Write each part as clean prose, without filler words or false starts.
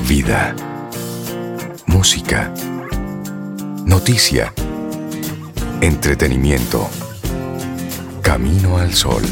Vida, música, noticia, entretenimiento. Camino al Sol.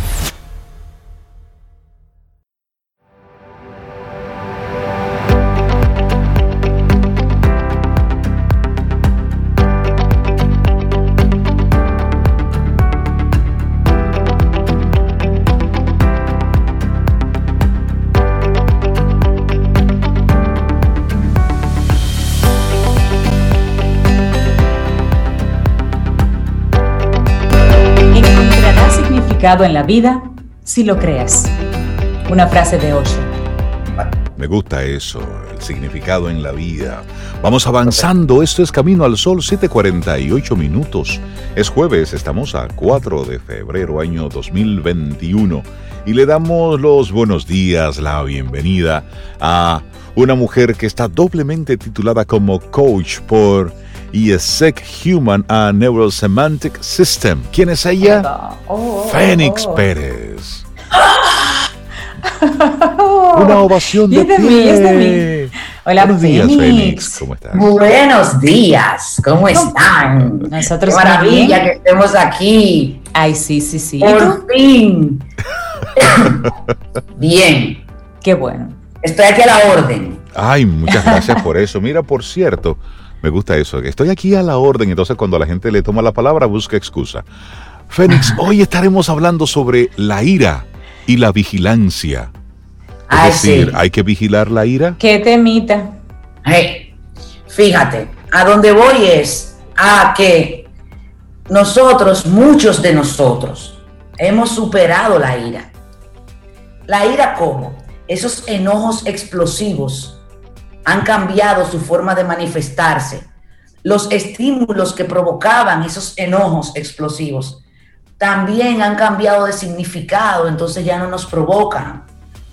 En la vida, si lo creas. Una frase de Osho. Me gusta eso, el significado en la vida. Vamos avanzando, esto es Camino al Sol, 7:48 minutos. Es jueves, estamos a 4 de febrero, año 2021. Y le damos los buenos días, la bienvenida a una mujer que está doblemente titulada como coach por ESSEC Human and Neurosemantic System. ¿Quién es ella? Fénix Pérez. Una ovación de pie. Es de mí. Hola, buenos días, Fénix. ¿Cómo estás? Buenos días. ¿Cómo están? Nosotros qué maravilla que estemos aquí. Ay, sí. Por fin. Bien. Qué bueno. Estoy aquí a la orden. Ay, muchas gracias por eso. Mira, por cierto, me gusta eso. Estoy aquí a la orden, entonces cuando la gente le toma la palabra, busca excusa. Fénix, hoy estaremos hablando sobre la ira y la vigilancia. Es decir, sí. ¿Hay que vigilar la ira? ¿Qué temita? Hey, fíjate, a donde voy es a que nosotros, muchos de nosotros, hemos superado la ira. ¿La ira cómo? Esos enojos explosivos han cambiado su forma de manifestarse. Los estímulos que provocaban esos enojos explosivos también han cambiado de significado, entonces ya no nos provocan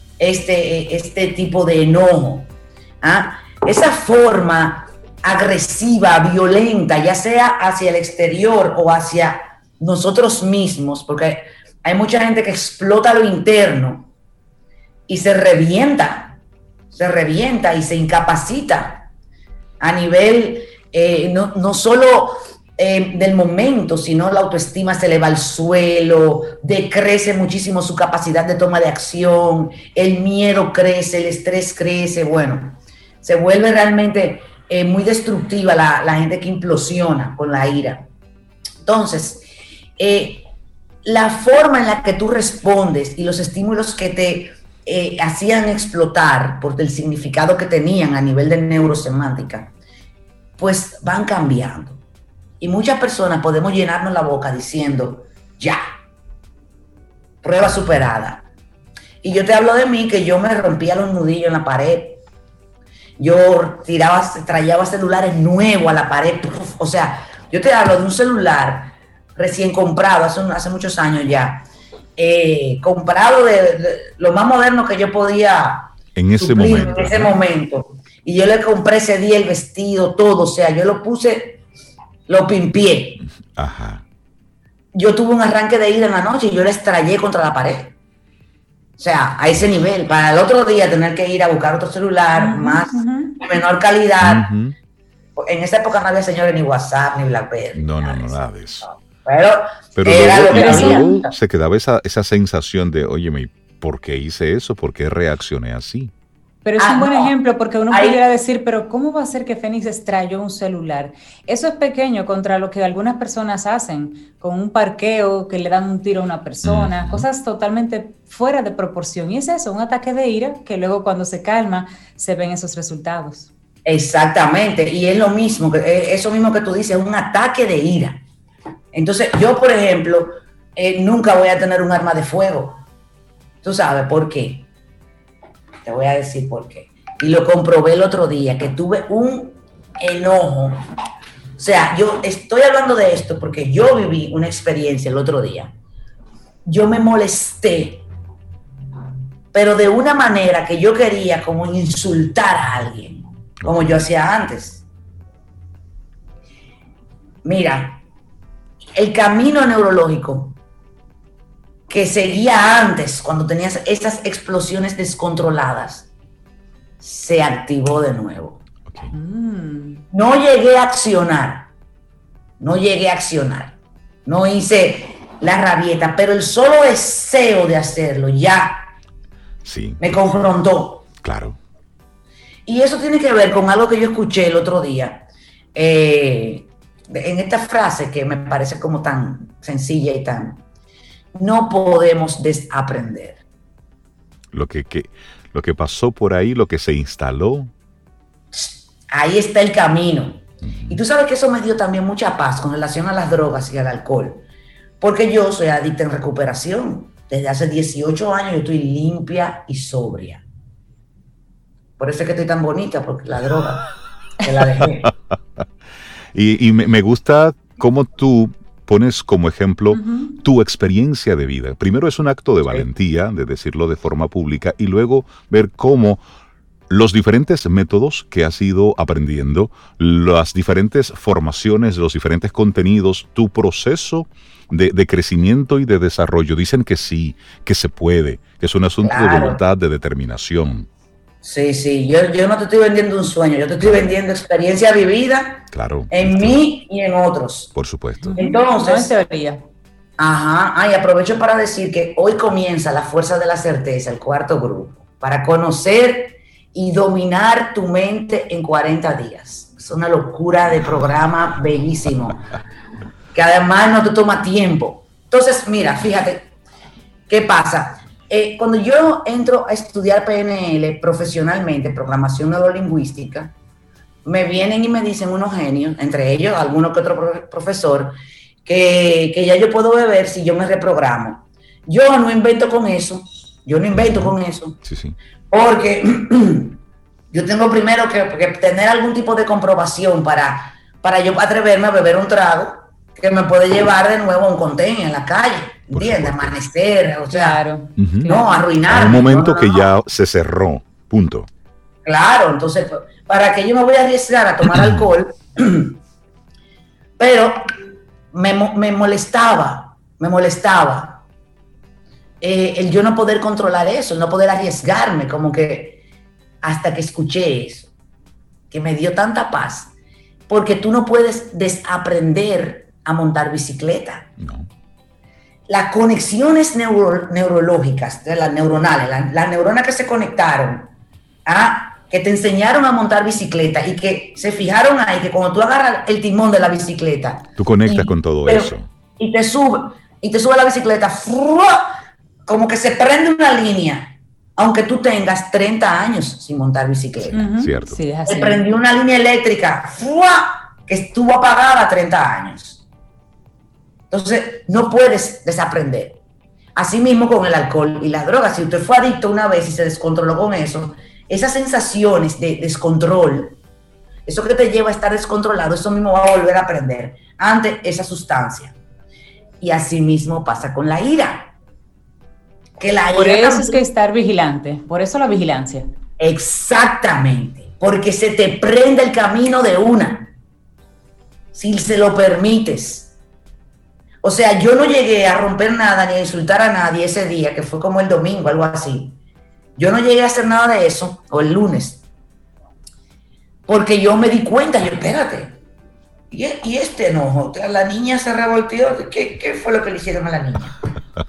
este tipo de enojo. Esa forma agresiva, violenta, ya sea hacia el exterior o hacia nosotros mismos, porque hay mucha gente que explota lo interno y se revienta y se incapacita a nivel no solo del momento, sino la autoestima se le va al suelo, decrece muchísimo su capacidad de toma de acción, el miedo crece, el estrés crece, bueno, se vuelve realmente muy destructiva la gente que implosiona con la ira. Entonces, la forma en la que tú respondes y los estímulos que te hacían explotar por el significado que tenían a nivel de neurosemántica, pues van cambiando. Y muchas personas podemos llenarnos la boca diciendo, ya, prueba superada. Y yo te hablo de mí, que yo me rompía los nudillos en la pared. Yo traía celulares nuevos a la pared. O sea, yo te hablo de un celular recién comprado, hace muchos años ya. Comprado de lo más moderno que yo podía en ese momento. Y yo le compré ese día el vestido, todo. O sea, yo lo puse... Lo pimpié. Ajá. Yo tuve un arranque de ira en la noche y yo la estrellé contra la pared. O sea, a ese nivel. Para el otro día tener que ir a buscar otro celular de menor calidad. En esa época no había, señores, ni WhatsApp, ni BlackBerry. No, nada de eso. Pero luego se quedaba esa sensación de, óyeme, ¿por qué hice eso? ¿Por qué reaccioné así? Pero es un buen ejemplo, porque uno pudiera decir, pero ¿cómo va a ser que Fénix estrelló un celular? Eso es pequeño contra lo que algunas personas hacen, con un parqueo, que le dan un tiro a una persona, cosas totalmente fuera de proporción. Y es eso, un ataque de ira, que luego cuando se calma, se ven esos resultados. Exactamente, y es lo mismo, eso mismo que tú dices, un ataque de ira. Entonces, yo, por ejemplo, nunca voy a tener un arma de fuego. ¿Tú sabes por qué? Te voy a decir por qué. Y lo comprobé el otro día, que tuve un enojo. O sea, yo estoy hablando de esto porque yo viví una experiencia el otro día. Yo me molesté, pero de una manera que yo quería como insultar a alguien, como yo hacía antes. Mira, el camino neurológico que seguía antes, cuando tenías estas explosiones descontroladas, se activó de nuevo. Okay. No llegué a accionar, no hice la rabieta, pero el solo deseo de hacerlo ya sí, me confrontó. Claro. Y eso tiene que ver con algo que yo escuché el otro día, en esta frase que me parece como tan sencilla y tan... No podemos desaprender. Lo que pasó por ahí, lo que se instaló. Ahí está el camino. Y tú sabes que eso me dio también mucha paz con relación a las drogas y al alcohol. Porque yo soy adicta en recuperación. Desde hace 18 años yo estoy limpia y sobria. Por eso es que estoy tan bonita, porque la droga se la dejé. Y me gusta cómo tú pones como ejemplo tu experiencia de vida. Primero es un acto de valentía, de decirlo de forma pública, y luego ver cómo los diferentes métodos que has ido aprendiendo, las diferentes formaciones, los diferentes contenidos, tu proceso de crecimiento y de desarrollo, dicen que sí, que se puede, que es un asunto de voluntad, de determinación. Sí, yo no te estoy vendiendo un sueño, yo te estoy vendiendo experiencia vivida en mí y en otros. Por supuesto. Entonces, no en teoría. Y aprovecho para decir que hoy comienza la Fuerza de la Certeza, el 4º grupo, para conocer y dominar tu mente en 40 días. Es una locura de programa bellísimo, que además no te toma tiempo. Entonces, mira, fíjate, ¿qué pasa? Cuando yo entro a estudiar PNL profesionalmente, programación neurolingüística, me vienen y me dicen unos genios, entre ellos alguno que otro profesor, que ya yo puedo beber si yo me reprogramo. Yo no invento con eso. Sí. Porque yo tengo primero que tener algún tipo de comprobación para yo atreverme a beber un trago que me puede llevar de nuevo a un contenio en la calle, ¿entiendes? Amanecer, o sea, no, arruinar. En un momento que ya se cerró, punto. Claro, entonces, ¿para qué yo me voy a arriesgar a tomar alcohol? Pero me molestaba el yo no poder controlar eso, el no poder arriesgarme, como que hasta que escuché eso, que me dio tanta paz, porque tú no puedes desaprender a montar bicicleta. No. Las conexiones neurológicas, las neuronales, las neuronas que se conectaron, que te enseñaron a montar bicicleta y que se fijaron ahí, que cuando tú agarras el timón de la bicicleta, tú conectas con todo eso. Y te sube la bicicleta, como que se prende una línea, aunque tú tengas 30 años sin montar bicicleta. Cierto. Sí, es así. Se prendió una línea eléctrica, que estuvo apagada 30 años. Entonces, no puedes desaprender. Asimismo con el alcohol y las drogas. Si usted fue adicto una vez y se descontroló con eso, esas sensaciones de descontrol, eso que te lleva a estar descontrolado, eso mismo va a volver a aprender ante esa sustancia. Y asimismo pasa con la ira. Que la por ira eso también, es que estar vigilante, por eso la vigilancia. Exactamente, porque se te prende el camino de una, si se lo permites. O sea, yo no llegué a romper nada ni a insultar a nadie ese día, que fue como el domingo, algo así. Yo no llegué a hacer nada de eso, o el lunes, porque yo me di cuenta, espérate, y este enojo, la niña se revolteó, ¿qué fue lo que le hicieron a la niña?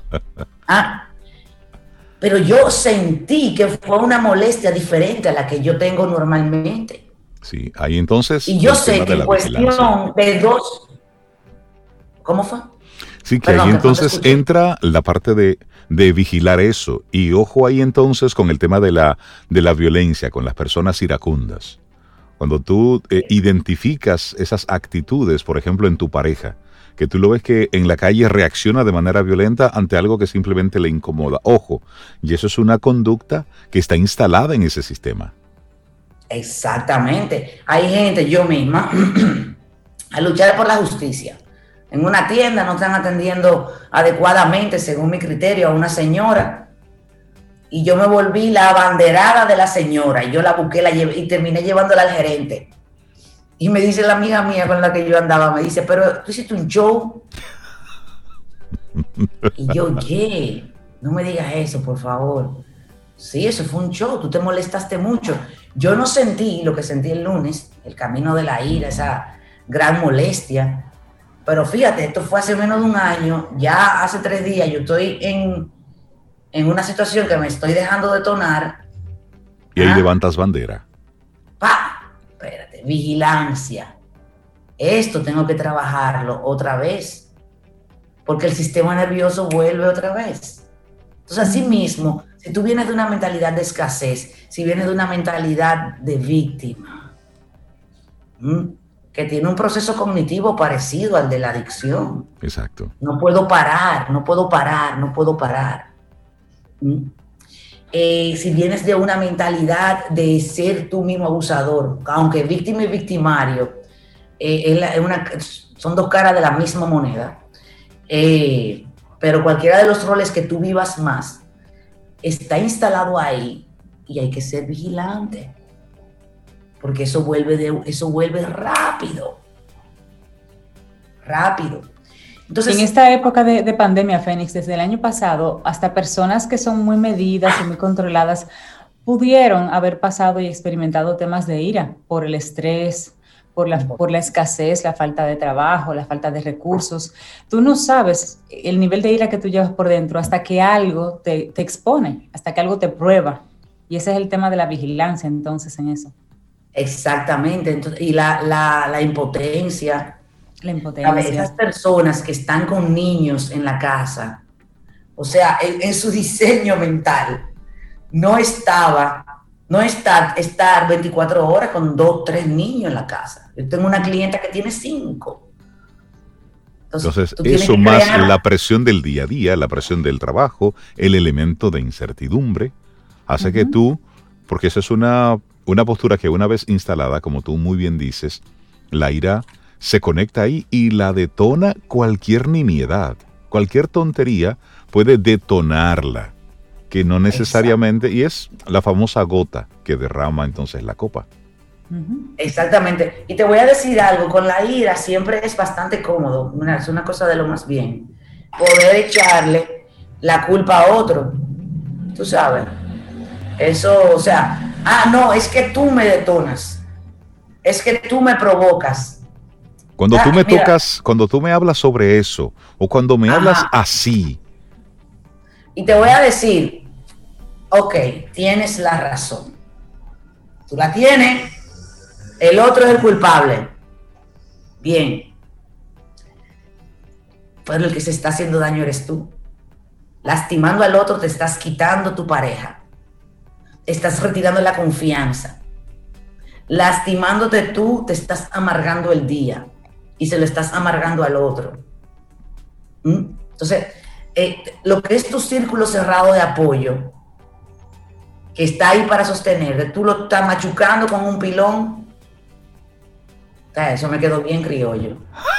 Pero yo sentí que fue una molestia diferente a la que yo tengo normalmente. Sí, ahí entonces... Y yo sé que en cuestión de dos... ¿Cómo fue? Sí, que ahí entonces entra la parte de vigilar eso. Y ojo ahí entonces con el tema de la violencia, con las personas iracundas. Cuando tú identificas esas actitudes, por ejemplo, en tu pareja, que tú lo ves que en la calle reacciona de manera violenta ante algo que simplemente le incomoda. Ojo, y eso es una conducta que está instalada en ese sistema. Exactamente. Hay gente, yo misma, a luchar por la justicia. En una tienda no están atendiendo adecuadamente, según mi criterio, a una señora. Y yo me volví la abanderada de la señora. Y yo la busqué y terminé llevándola al gerente. Y me dice la amiga mía con la que yo andaba, me dice, pero tú hiciste un show. Y yo, ¿qué? No me digas eso, por favor. Sí, eso fue un show, tú te molestaste mucho. Yo no sentí lo que sentí el lunes, el camino de la ira, esa gran molestia. Pero fíjate, esto fue hace menos de un año, ya hace 3 días yo estoy en una situación que me estoy dejando detonar. Y ahí levantas bandera. Espérate, vigilancia. Esto tengo que trabajarlo otra vez, porque el sistema nervioso vuelve otra vez. Entonces, así mismo, si tú vienes de una mentalidad de escasez, si vienes de una mentalidad de víctima, que tiene un proceso cognitivo parecido al de la adicción. Exacto. No puedo parar, no puedo parar, no puedo parar. Si vienes de una mentalidad de ser tú mismo abusador, aunque víctima y victimario son dos caras de la misma moneda, pero cualquiera de los roles que tú vivas más está instalado ahí y hay que ser vigilante, porque eso vuelve rápido. Entonces, en esta época de pandemia, Fénix, desde el año pasado, hasta personas que son muy medidas y muy controladas pudieron haber pasado y experimentado temas de ira por el estrés, por la escasez, la falta de trabajo, la falta de recursos. Tú no sabes el nivel de ira que tú llevas por dentro hasta que algo te expone, hasta que algo te prueba. Y ese es el tema de la vigilancia, entonces, en eso. Exactamente. Entonces, y la impotencia. La impotencia. Esas personas que están con niños en la casa, o sea, en su diseño mental, no está estar 24 horas con 2, 3 niños en la casa. Yo tengo una clienta que tiene 5. Entonces eso más la presión del día a día, la presión del trabajo, el elemento de incertidumbre, hace que tú, porque esa es una postura que una vez instalada, como tú muy bien dices, la ira se conecta ahí y la detona cualquier nimiedad, cualquier tontería puede detonarla, que no necesariamente, exacto, y es la famosa gota que derrama entonces la copa. Exactamente, y te voy a decir algo, con la ira siempre es bastante cómodo, es una cosa de lo más bien, poder echarle la culpa a otro, tú sabes, eso, o sea, no, es que tú me detonas, es que tú me provocas. Cuando cuando tú me hablas sobre eso, o cuando me hablas así. Y te voy a decir, ok, tienes la razón. Tú la tienes, el otro es el culpable. Bien. Pero el que se está haciendo daño eres tú. Lastimando al otro te estás quitando tu pareja. Estás retirando la confianza. Lastimándote tú te estás amargando el día. Y se lo estás amargando al otro. Entonces, lo que es tu círculo cerrado de apoyo, que está ahí para sostener, tú lo estás machucando con un pilón, eso me quedó bien criollo.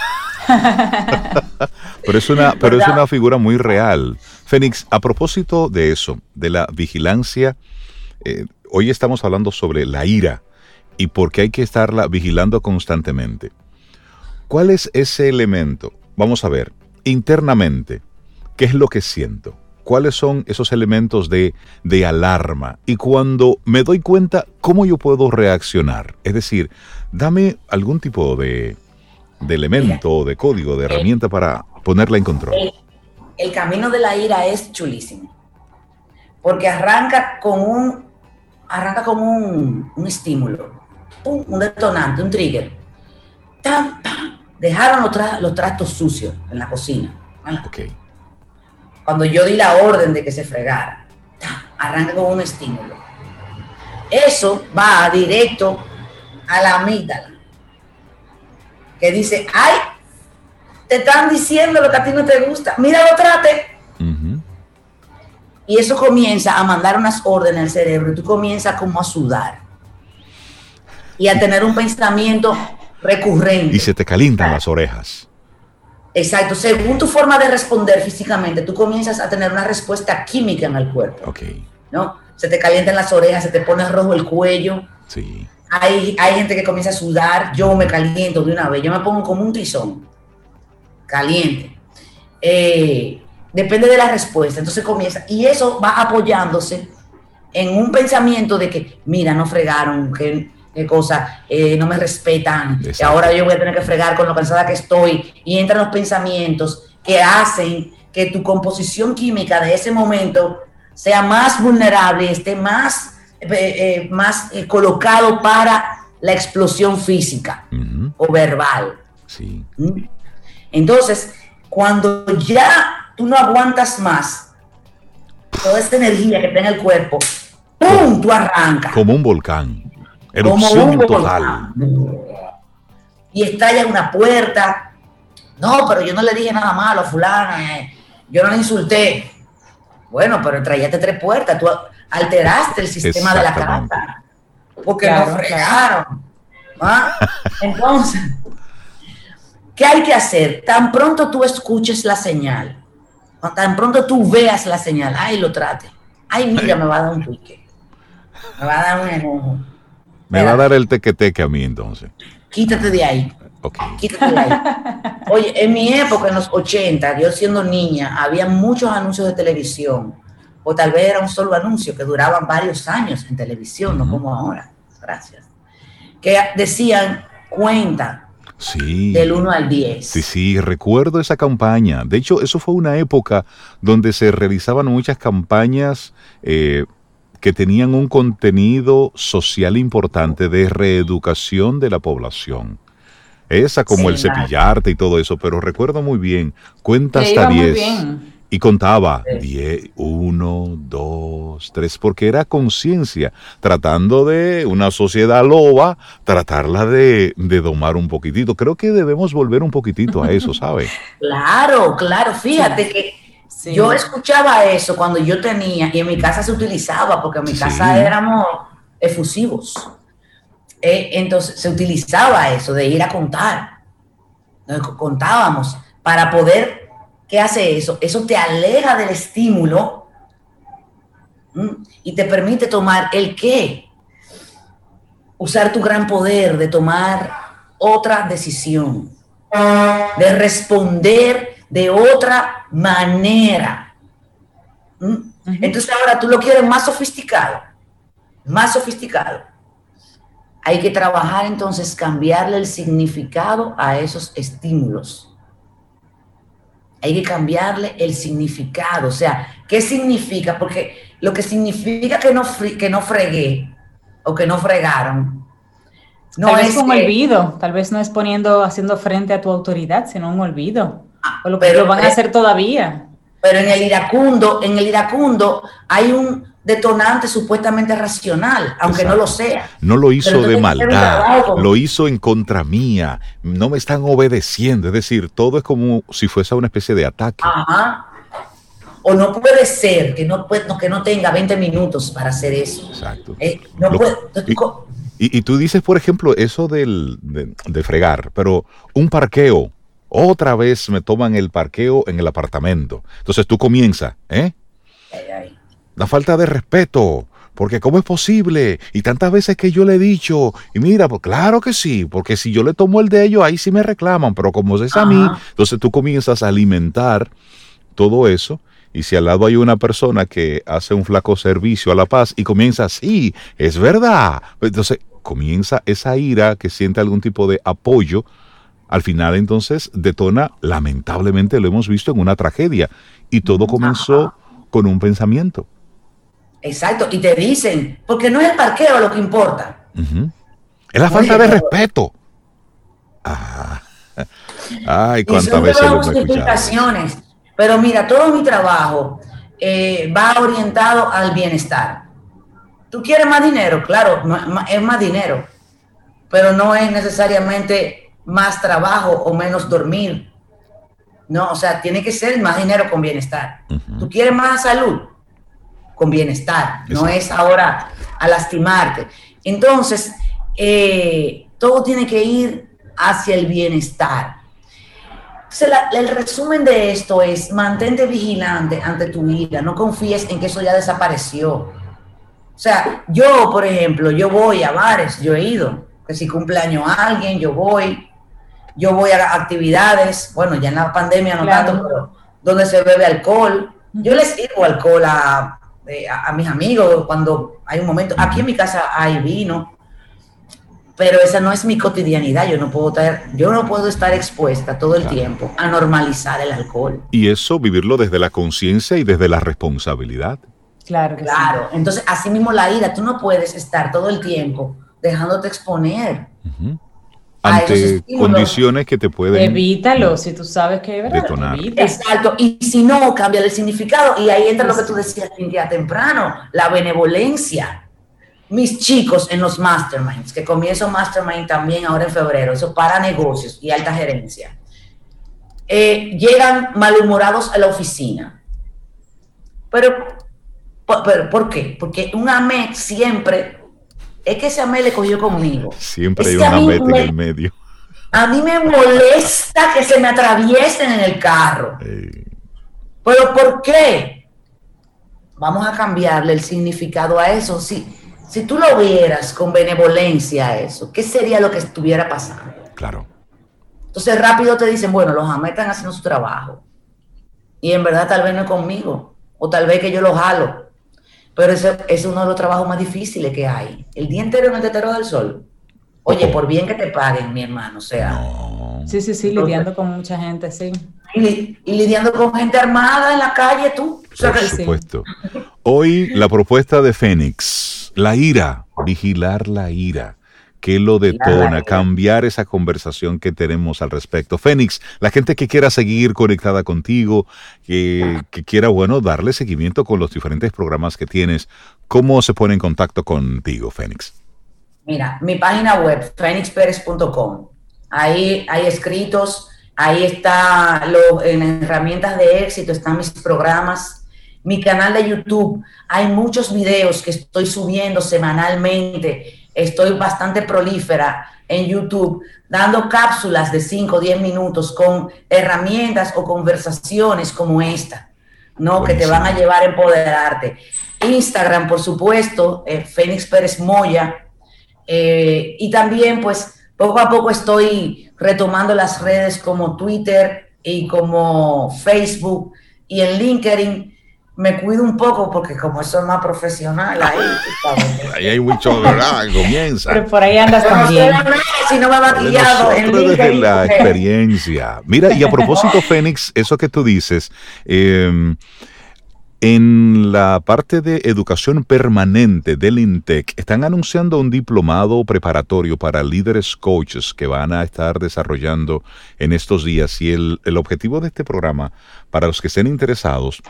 pero es una figura muy real. Fénix, a propósito de eso, de la vigilancia, hoy estamos hablando sobre la ira y por qué hay que estarla vigilando constantemente. ¿Cuál es ese elemento? Vamos a ver, internamente, ¿qué es lo que siento? ¿Cuáles son esos elementos de alarma? Y cuando me doy cuenta, ¿cómo yo puedo reaccionar? Es decir, dame algún tipo de elemento, de código, de herramienta para ponerla en control. El camino de la ira es chulísimo, porque arranca con un estímulo, un detonante, un trigger. ¡Tam, pam! Dejaron los trastos sucios en la cocina. Okay. Cuando yo di la orden de que se fregara, arranca con un estímulo. Eso va directo a la amígdala, que dice, ¡ay! Te están diciendo lo que a ti no te gusta. Mira, lo trate. Y eso comienza a mandar unas órdenes al cerebro y tú comienzas como a sudar y a tener un pensamiento recurrente. Y se te calientan las orejas. Exacto. Según tu forma de responder físicamente, tú comienzas a tener una respuesta química en el cuerpo. Okay. ¿No? Se te calientan las orejas, se te pone rojo el cuello. Sí. Hay gente que comienza a sudar. Yo me caliento de una vez. Yo me pongo como un tizón. Caliente. Depende de la respuesta. Entonces comienza. Y eso va apoyándose en un pensamiento de que, mira, no fregaron, qué cosa, no me respetan, y ahora yo voy a tener que fregar con lo cansada que estoy, y entran los pensamientos que hacen que tu composición química de ese momento sea más vulnerable, esté más colocado para la explosión física o verbal. Sí. Entonces, cuando ya tú no aguantas más toda esta energía que está en el cuerpo, ¡pum!, tú arrancas. Como un volcán. Erupción total. Y estalla una puerta. No, pero yo no le dije nada malo a fulana. Yo no le insulté. Bueno, pero traíate 3 puertas. Tú alteraste el sistema de la casa. Porque nos fregaron. ¿Ah? Entonces, ¿qué hay que hacer? Tan pronto tú escuches la señal, tan pronto tú veas la señal, ay, lo trate. Ay, mira, me va a dar un pique. Me va a dar un enojo. Me va a dar el teque-teque a mí, entonces. Quítate de ahí. Okay. Quítate de ahí. Oye, en mi época, en los 80, yo siendo niña, había muchos anuncios de televisión. O tal vez era un solo anuncio que duraban varios años en televisión, no como ahora. Gracias. Que decían, cuenta. Sí. Del 1 al 10. Sí, recuerdo esa campaña. De hecho, eso fue una época donde se realizaban muchas campañas que tenían un contenido social importante de reeducación de la población. Esa como el cepillarte y todo eso, pero recuerdo muy bien, cuenta hasta 10 y contaba 10, 1, 2, 3, porque era conciencia, tratando de una sociedad loba, tratarla de domar un poquitito. Creo que debemos volver un poquitito a eso, ¿sabes? Claro, fíjate que yo escuchaba eso cuando yo tenía, y en mi casa se utilizaba, porque en mi casa éramos efusivos. Entonces se utilizaba eso de ir a contar. Contábamos para poder, ¿qué hace eso? Eso te aleja del estímulo y te permite tomar el qué. Usar tu gran poder de tomar otra decisión, de responder de otra manera. Entonces ahora tú lo quieres más sofisticado. Hay que trabajar entonces, cambiarle el significado a esos estímulos. Hay que cambiarle el significado. O sea, ¿qué significa? Porque lo que significa que no fregué o que no fregaron. No tal vez un olvido, tal vez no es haciendo frente a tu autoridad, sino un olvido. O lo que lo van a hacer todavía. Pero en el iracundo hay un detonante supuestamente racional, aunque no lo sea. No lo hizo de maldad, lo hizo en contra mía, no me están obedeciendo, es decir, todo es como si fuese una especie de ataque. Ajá. O no puede ser que no tenga 20 minutos para hacer eso. Exacto. Y tú dices, por ejemplo, eso de fregar, pero un parqueo, otra vez me toman el parqueo en el apartamento. Entonces tú comienzas, la falta de respeto, porque ¿cómo es posible? Y tantas veces que yo le he dicho, y mira, pues claro que sí, porque si yo le tomo el de ellos, ahí sí me reclaman, pero como es a mí, entonces tú comienzas a alimentar todo eso, y si al lado hay una persona que hace un flaco servicio a la paz y comienza, sí, es verdad, entonces comienza esa ira que siente algún tipo de apoyo, al final entonces detona, lamentablemente lo hemos visto en una tragedia, y todo comenzó con un pensamiento. Exacto, y te dicen, porque no es el parqueo lo que importa. Es la falta de respeto. Ay, cuántas veces lo he escuchado. Pero mira, todo mi trabajo va orientado al bienestar. ¿Tú quieres más dinero? Claro, es más dinero, pero no es necesariamente más trabajo o menos dormir. No, o sea, tiene que ser más dinero con bienestar. ¿Tú quieres más salud? Con bienestar, no es ahora a lastimarte. Entonces, todo tiene que ir hacia el bienestar. Entonces, el resumen de esto es: mantente vigilante ante tu ida, no confíes en que eso ya desapareció. O sea, yo, por ejemplo, yo voy a bares, yo he ido, que si cumpleaños alguien, yo voy a actividades, bueno, ya en la pandemia no tanto, pero donde se bebe alcohol. Yo les sirvo alcohol a a mis amigos cuando hay un momento. Aquí en mi casa hay vino, pero esa no es mi cotidianidad. Yo no puedo estar expuesta todo el tiempo a normalizar el alcohol. Y eso, vivirlo desde la conciencia y desde la responsabilidad. Claro. Sí. Entonces, así mismo la ira, tú no puedes estar todo el tiempo dejándote exponer. Ante condiciones que te pueden... Evítalo, si tú sabes que es detonar. Exacto, y si no, cambia el significado. Y ahí entra lo que tú decías día temprano, la benevolencia. Mis chicos en los masterminds, que comienzo mastermind también ahora en febrero, eso para negocios y alta gerencia, llegan malhumorados a la oficina. Pero ¿por qué? Porque un AME siempre... Es que ese AME le cogió conmigo. Siempre hay un AME en el medio. A mí me molesta que se me atraviesen en el carro. ¿Pero por qué? Vamos a cambiarle el significado a eso. Si tú lo vieras con benevolencia a eso, ¿qué sería lo que estuviera pasando? Claro. Entonces rápido te dicen, bueno, los AME están haciendo su trabajo. Y en verdad tal vez no es conmigo. O tal vez que yo lo jalo. Pero ese es uno de los trabajos más difíciles que hay. El día entero en el tetero del sol. Oye, por bien que te paguen, mi hermano, o sea. No. Sí, lidiando con mucha gente, sí. Y lidiando con gente armada en la calle, tú. Por supuesto. Hoy la propuesta de Fénix, la ira, vigilar la ira. ¿Qué lo detona? Cambiar esa conversación que tenemos al respecto. Fénix, la gente que quiera seguir conectada contigo, que quiera, darle seguimiento con los diferentes programas que tienes, ¿cómo se pone en contacto contigo, Fénix? Mira, mi página web, fenixperez.com. Ahí hay escritos, ahí está en herramientas de éxito, están mis programas. Mi canal de YouTube, hay muchos videos que estoy subiendo semanalmente. Estoy bastante prolífera en YouTube, dando cápsulas de 5 o 10 minutos con herramientas o conversaciones como esta, ¿no? Buenísimo. Que te van a llevar a empoderarte. Instagram, por supuesto, Fénix Pérez Moya. Y también, pues, poco a poco estoy retomando las redes como Twitter y como Facebook y en LinkedIn. Me cuido un poco porque como eso es más profesional, ahí hay mucho, ¿verdad? Comienza. Pero por ahí andas también. Si no me ha maquillado. Desde la experiencia. Mira, y a propósito, Fénix, eso que tú dices, en la parte de educación permanente del INTEC, están anunciando un diplomado preparatorio para líderes coaches que van a estar desarrollando en estos días. Y el objetivo de este programa, para los que estén interesados,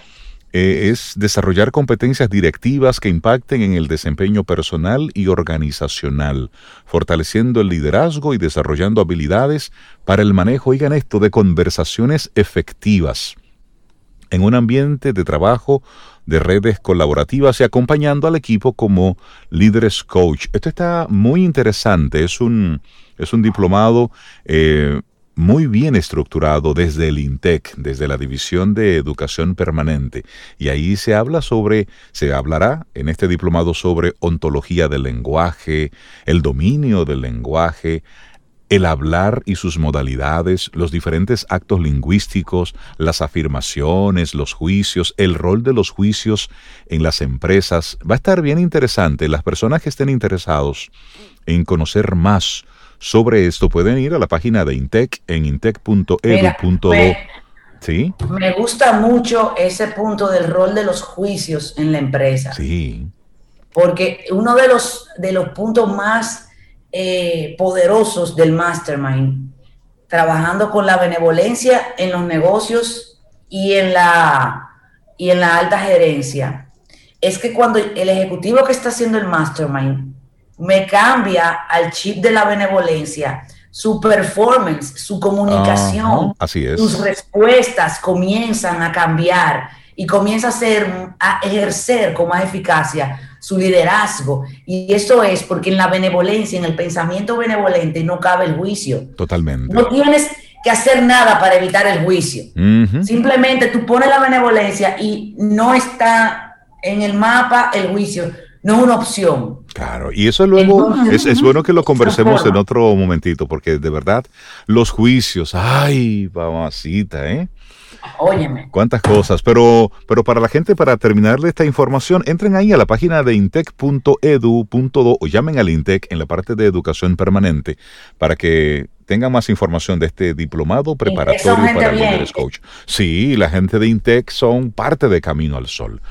es desarrollar competencias directivas que impacten en el desempeño personal y organizacional, fortaleciendo el liderazgo y desarrollando habilidades para el manejo, oigan esto, de conversaciones efectivas en un ambiente de trabajo de redes colaborativas y acompañando al equipo como líderes coach. Esto está muy interesante, es un diplomado muy bien estructurado desde el INTEC, desde la División de Educación Permanente. Y ahí se hablará en este diplomado sobre ontología del lenguaje, el dominio del lenguaje, el hablar y sus modalidades, los diferentes actos lingüísticos, las afirmaciones, los juicios, el rol de los juicios en las empresas. Va a estar bien interesante. Las personas que estén interesados en conocer más sobre esto pueden ir a la página de INTEC en intec.edu.do. ¿Sí? Me gusta mucho ese punto del rol de los juicios en la empresa. Sí. Porque uno de los puntos más poderosos del Mastermind, trabajando con la benevolencia en los negocios y en la alta gerencia, es que cuando el ejecutivo que está haciendo el Mastermind me cambia al chip de la benevolencia, su performance, su comunicación, así es. Sus respuestas comienzan a cambiar y comienza a ejercer con más eficacia su liderazgo. Y eso es porque en la benevolencia, en el pensamiento benevolente, no cabe el juicio. Totalmente. No tienes que hacer nada para evitar el juicio. Uh-huh. Simplemente tú pones la benevolencia y no está en el mapa el juicio. No es una opción. Claro, y eso luego es bueno que lo conversemos en otro momentito, porque de verdad los juicios, ay, mamacita, Óyeme. Cuántas cosas, pero para la gente, para terminarle esta información, entren ahí a la página de intec.edu.do o llamen al Intec en la parte de educación permanente para que tengan más información de este diplomado preparatorio para líderes coach. Sí, la gente de Intec son parte de Camino al Sol.